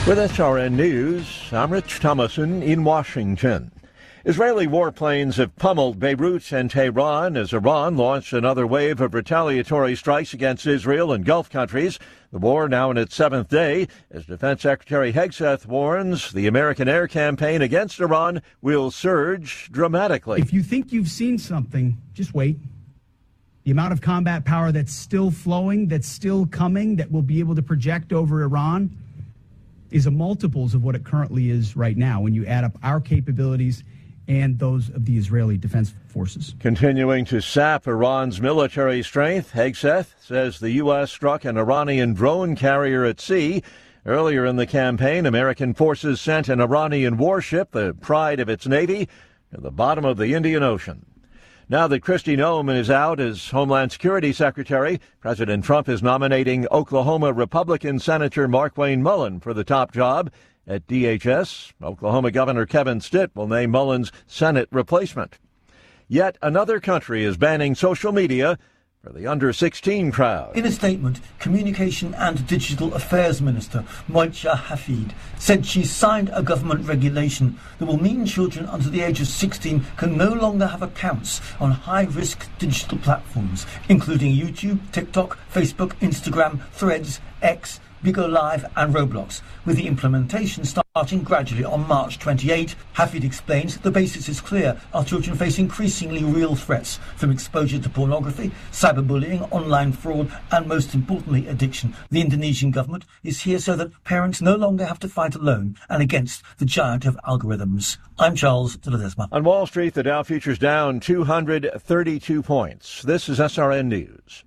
With SRN News, I'm Rich Thomason in Washington. Israeli warplanes have pummeled Beirut and Tehran as Iran launched another wave of retaliatory strikes against Israel and Gulf countries. The war now in its seventh day, as Defense Secretary Hegseth warns the American air campaign against Iran will surge dramatically. If you think you've seen something, just wait. The amount of combat power that's still flowing, that's still coming, that will be able to project over Iran is a multiples of what it currently is right now when you add up our capabilities and those of the Israeli Defense Forces. Continuing to sap Iran's military strength, Hegseth says the U.S. struck an Iranian drone carrier at sea. Earlier in the campaign, American forces sent an Iranian warship, the pride of its navy, to the bottom of the Indian Ocean. Now that Kristi Noem is out as Homeland Security Secretary, President Trump is nominating Oklahoma Republican Senator Markwayne Mullin for the top job. At DHS, Oklahoma Governor Kevin Stitt will name Mullin's Senate replacement. Yet another country is banning social media for the under-16 crowd. In a statement, Communication and Digital Affairs Minister Mojtba Hafid said she's signed a government regulation that will mean children under the age of 16 can no longer have accounts on high-risk digital platforms, including YouTube, TikTok, Facebook, Instagram, Threads, X, Bigo Live and Roblox, with the implementation starting gradually on March 28. Hafid explains the basis is clear. Our children face increasingly real threats from exposure to pornography, cyberbullying, online fraud and, most importantly, addiction. The Indonesian government is here so that parents no longer have to fight alone and against the giant of algorithms. I'm Charles de Ledesma. On Wall Street, the Dow futures down 232 points. This is SRN News.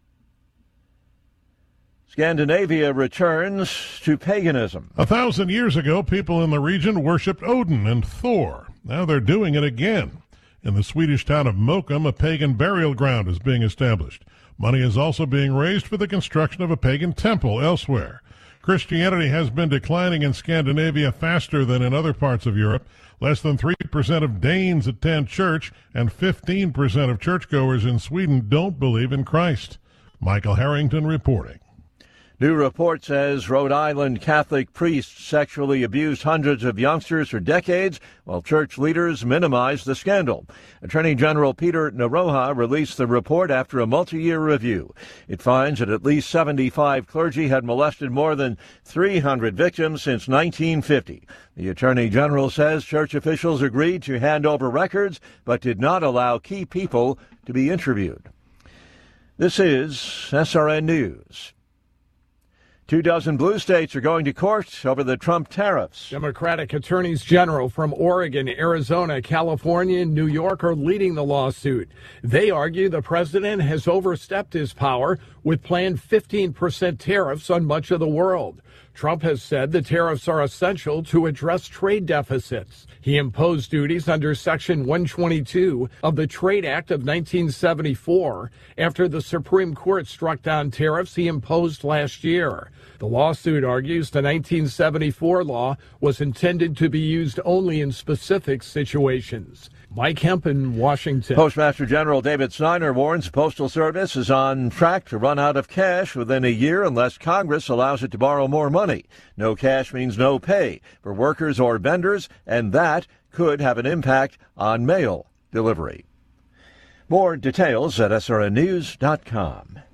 Scandinavia returns to paganism. 1,000 years ago, people in the region worshipped Odin and Thor. Now they're doing it again. In the Swedish town of Mokum, a pagan burial ground is being established. Money is also being raised for the construction of a pagan temple elsewhere. Christianity has been declining in Scandinavia faster than in other parts of Europe. Less than 3% of Danes attend church, and 15% of churchgoers in Sweden don't believe in Christ. Michael Harrington reporting. New report says Rhode Island Catholic priests sexually abused hundreds of youngsters for decades, while church leaders minimized the scandal. Attorney General Peter Naroja released the report after a multi-year review. It finds that at least 75 clergy had molested more than 300 victims since 1950. The Attorney General says church officials agreed to hand over records, but did not allow key people to be interviewed. This is SRN News. 24 blue states are going to court over the Trump tariffs. Democratic attorneys general from Oregon, Arizona, California, and New York are leading the lawsuit. They argue the president has overstepped his power with planned 15% tariffs on much of the world. Trump has said the tariffs are essential to address trade deficits. He imposed duties under Section 122 of the Trade Act of 1974 after the Supreme Court struck down tariffs he imposed last year. The lawsuit argues the 1974 law was intended to be used only in specific situations. Mike Hempen, Washington. Postmaster General David Snyder warns the Postal Service is on track to run out of cash within a year unless Congress allows it to borrow more money. No cash means no pay for workers or vendors, and that could have an impact on mail delivery. More details at srnnews.com.